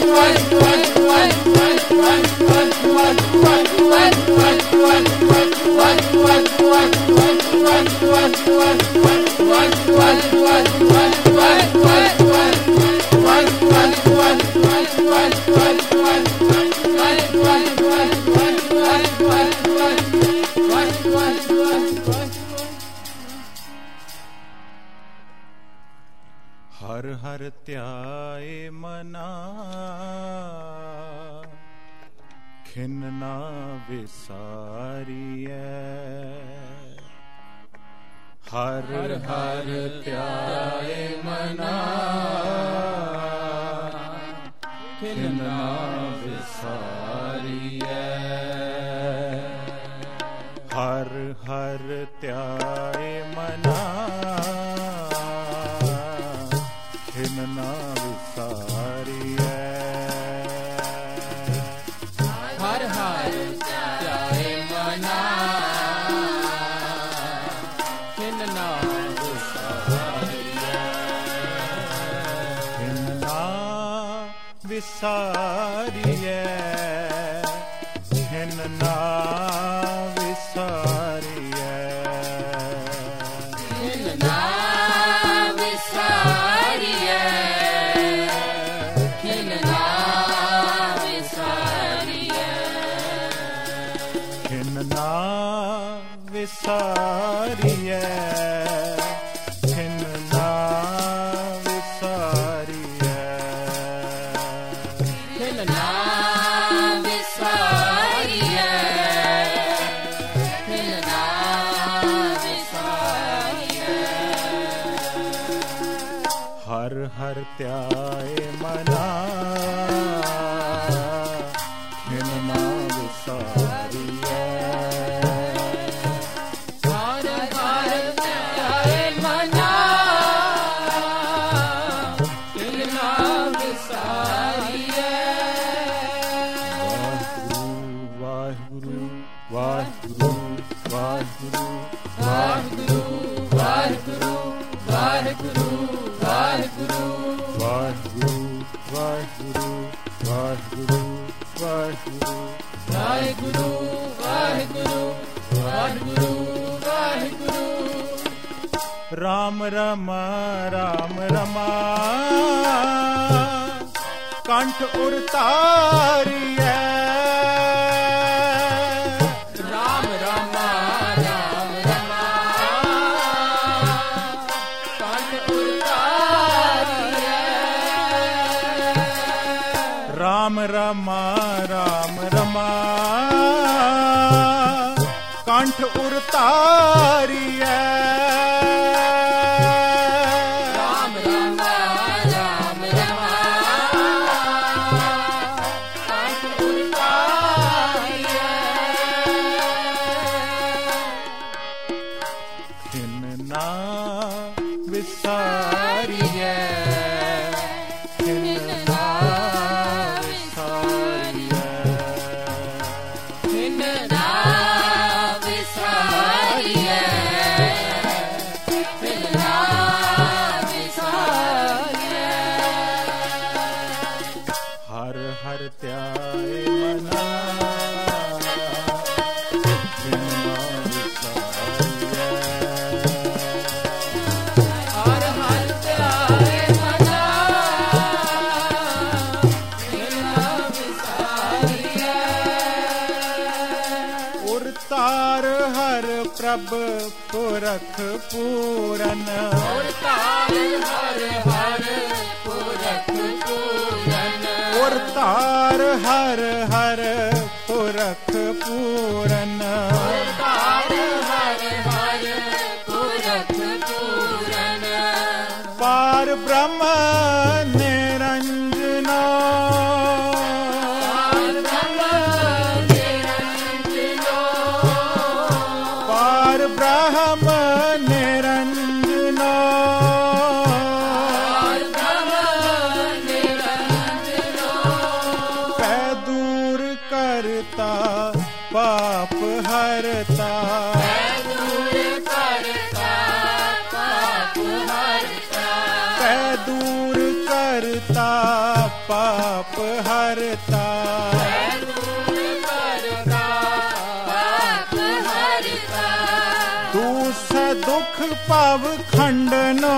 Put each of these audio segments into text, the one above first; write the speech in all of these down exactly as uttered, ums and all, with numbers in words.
हर हर त्याए मना खिन्ना विसारिय हर हर त्याए मना खिन्ना विसारिय हर हर त्याए मना खिन्ना विसारिय हर हर त्याए मना खिन्ना विसारिय खिन्ना विसारिय खिन्ना विसारिय खिन्ना विसारिय खिन्ना विसारिय खिन्ना विसारिय खिन्ना विसारिय हर हर त्याए मना खिन्ना विसारिय राम रमा राम रमा कंठ उरतारिय राम रमा राम रमा कंठ उरतारिय राम रमा राम रमा कंठ उरतारिय विसारिय खिन्ना विसारिय खिन्ना विसारिय खिन्ना विसारिय हर हर त्याए मना खिन्ना विसारिय तार हर प्रभ पुरख पूरन तार हर हर पुरख पूरन और तार हर हर पुरख पूरन तार हर हर पुरख पूरन पार ब्रह्म निरंजना ब्रह्म निरंजना पै दूर करता पाप हरता पै दूर करता पाप हरता पै दूर कर करता पाप हरता, दूसरा दुख पाव खंडनो,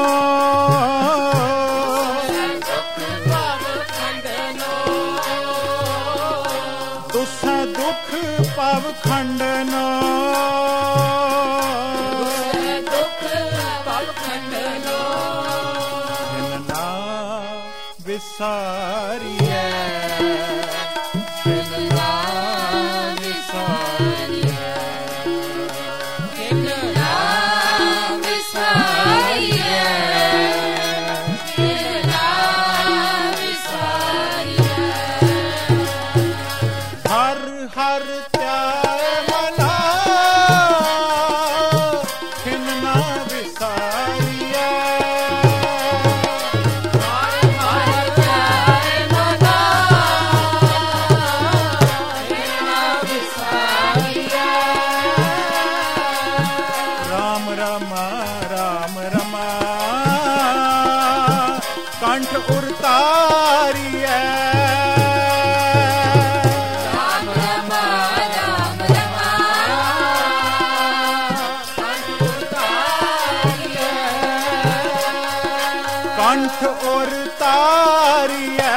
दूसरा दुख पाव खंडनो, हिनना विसारिए, हिनना विसारिए, हिनना विसारिए, हिनना विसारिए। हर हर त्याय मना, हिनना विसारिए, हर हर त्याय मना, हिनना विसारिए। राम रमा राम रमा कंठ उरतारिए, राम रमा राम रमा कंठ उरतारिए, कंठ उरतारिए,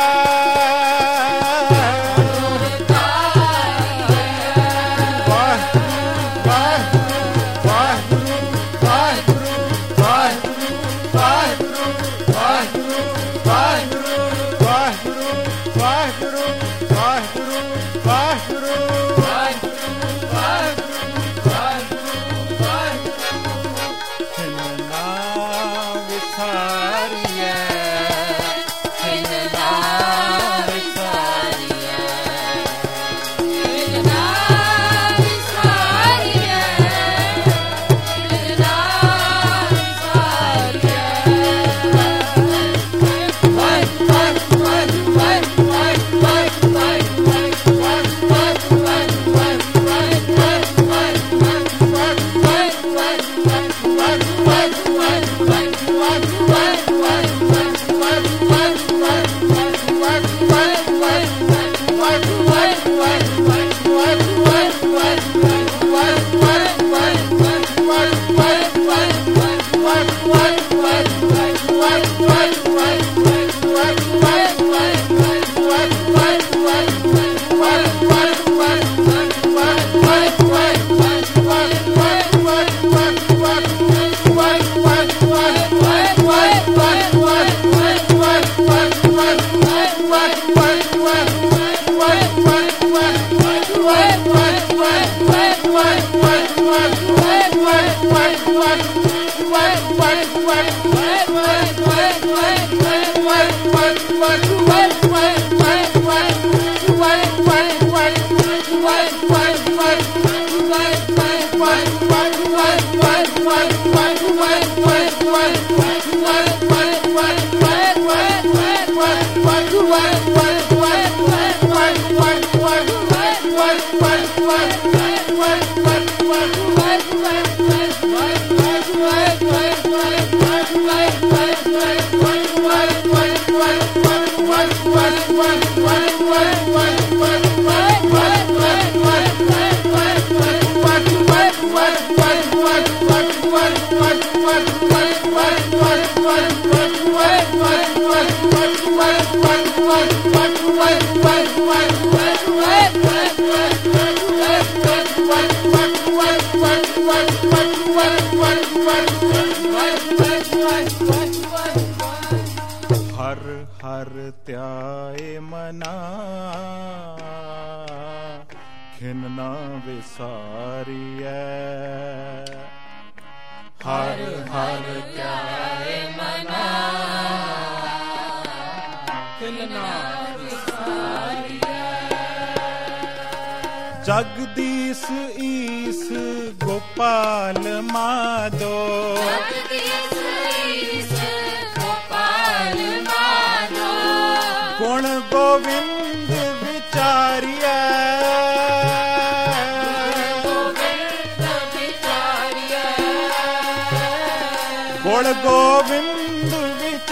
हर हर त्याय मना खिन्ना विसारिए, हर हर त्याय मना खिन्ना विसारिए। जगदीश ईश गोपाल माधो, जगदीश ईश गोपाल माधो, गुण गोविंद विचारिए, गोविंद विचारिए, गुण गोविंद विचारिए।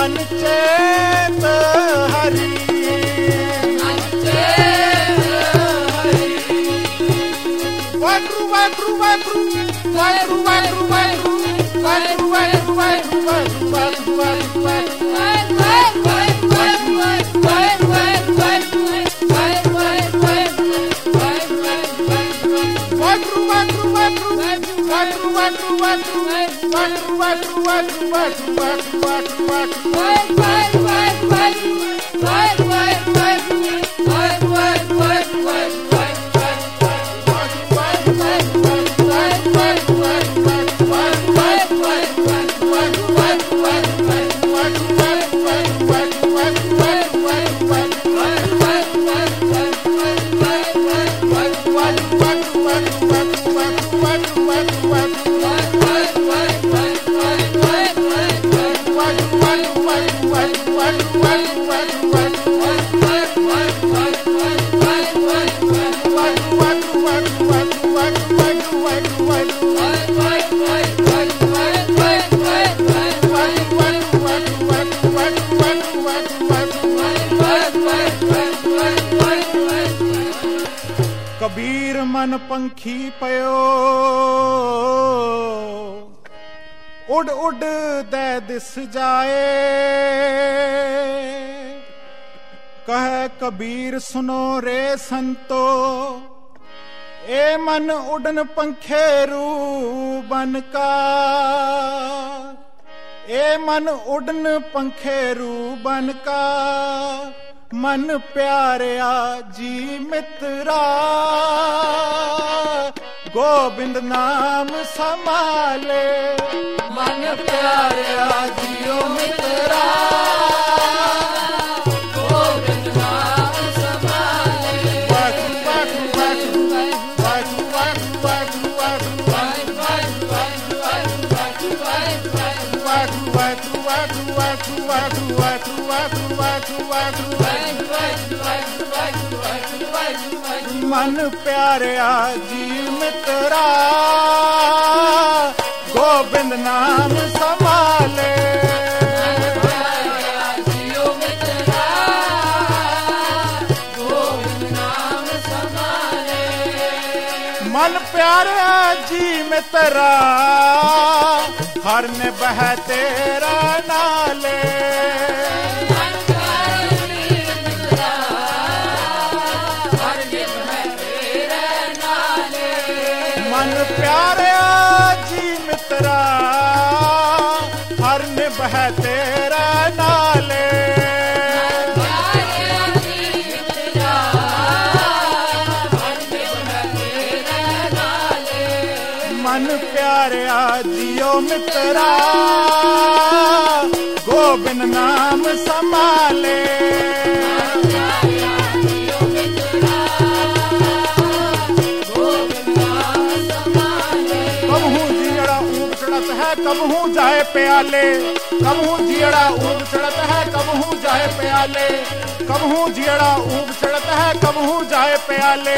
मन चेत हरि वागरू वागरू वागरू वागरू वागरू वागरू वागरू वागरू वागरू वागरू वागरू कबीर मन पंखी पयो उड़ उड़ दे दिस जाए कह कबीर सुनो रे संतो ए मन उड़न पंखेरू बन का ए मन उड़न पंखेरू बन का मन प्यारिया जी मित्रा गोबिंद नाम संभाले मन प्यारिया जियो मित्रा गोबिंद नाम संभाले वागू वागू वागू वागू वागू वागू वागू वागू वागू वागू वागू वागू वागू वागू वागू मन प्यारिया जी मित्रा गोबिंद नाम संभाले मन प्यारिया जी मित्रा हर ने बह तेरा नाले मन प्यारिया जी मित्रा हर ने बह तेरा नाले मन प्यारिया जियो मित्रा गोबिंद नाम संभाले कब हूँ जाए प्याले कब हूँ जियड़ा ऊब चढ़त है कब हूँ जाए प्याले कब हूँ जियड़ा ऊब चढ़त है कब हूँ जाए प्याले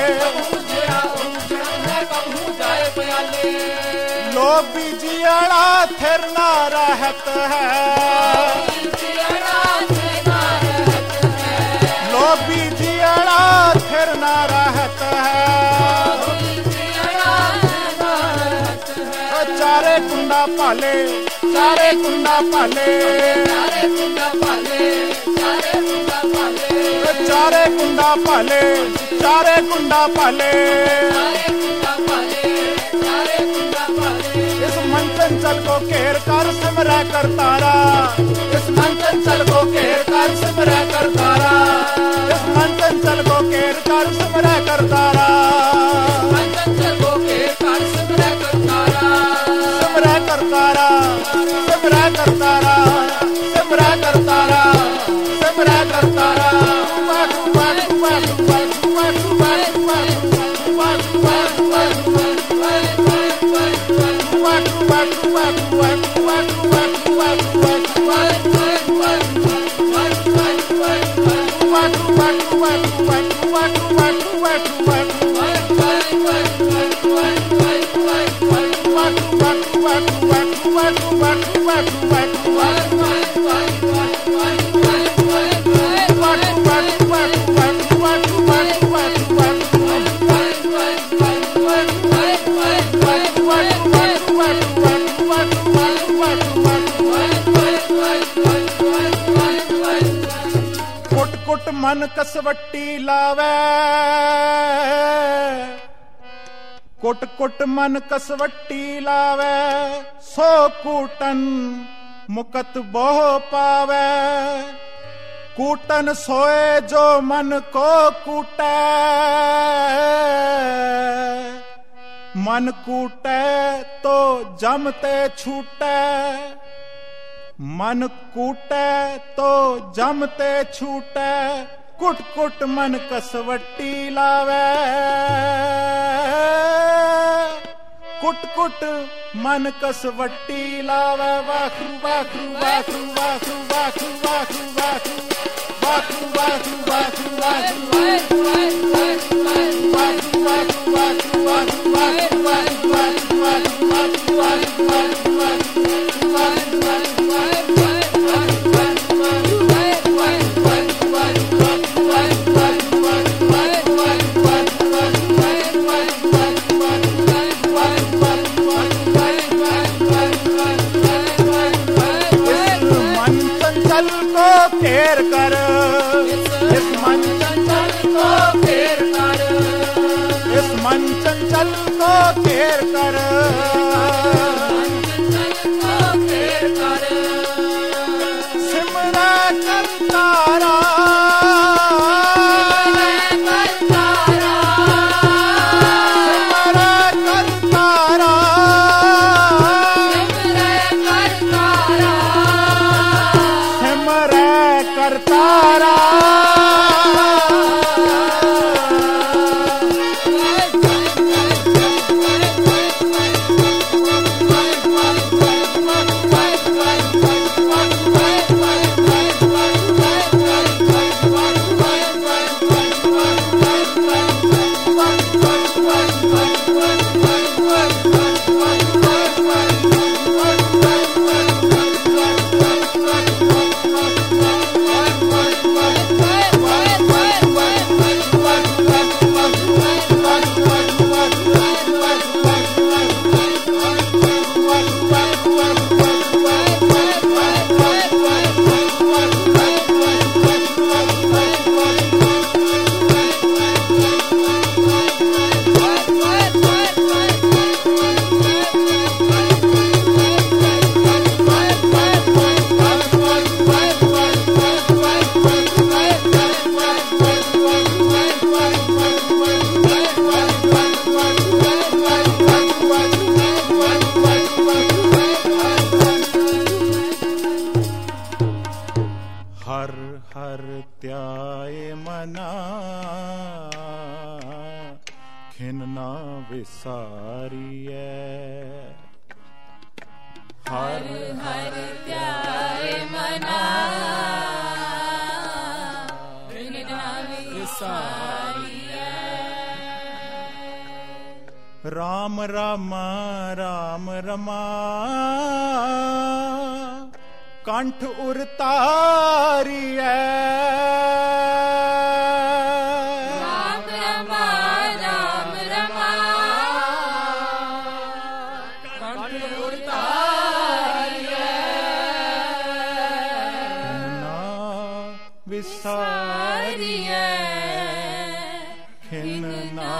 लोग भी जियड़ा थिर ना रहत है लोग भी जियड़ा थिर ना रहत है चारे कुंडा पाले चारे कुंडा पाले चारे कुंडा पाले चारे कुंडा पाले चारे कुंडा पाले इस मन चंचल को घेर कर सिमरा कर तारा इस मन चंचल को घेर कर सिमरा कर तारा इस मन चंचल को घेर कर सिमरा कर तारा सिमरा करतारा सिमरा करतारा सिमरा करतारा सिमरा करतारा वागू वागू वागू वागू वागू वागू वागू वागू वागू वागू वागू वागू वागू What, what, what, what, what, what, what, what, what, मन कसवट्टी लावे, कुट कुट मन कसवट्टी लावे, सो कूटन मुकत बोह पावे। कूटन सोए जो मन को कूटे, मन कूटे तो जमते छूटे, मन कूटे तो जमते छूटे। कुट कुट मन कसवट्टी लावे, कुट कुट मन कसवट्टी लावे। वाखरू वाखरू वाखरू वाखरू वाखरू वाखरू वाखरू वाखरू वाखरू वाखरू वाखरू वाखरू वाखरू वाखरू वाखरू वाखरू वाखरू वाखरू वाखरू घेर कर, इस मन चंचल को घेर कर, इस मन चंचल को घेर कर, घेर कर। सिमरा करतारा, करतारा हर हर त्याय मना, खिन्ना विसारिए। हर हर त्याय मना, खिन्ना विसारिए। राम रामा राम रमा, कंठ उरतारिए। राम रमा राम रमा, कंठ उरतारिए। खिन्ना विसारिए, खिन्ना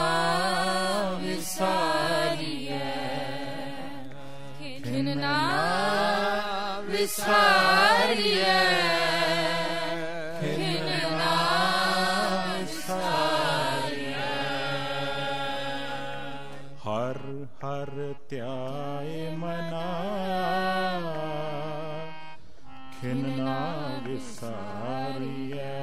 विसारिए, खिन्ना विसारिए, खिन्ना विसारिए। हर हर त्याय मना, खिन्ना विसारिए।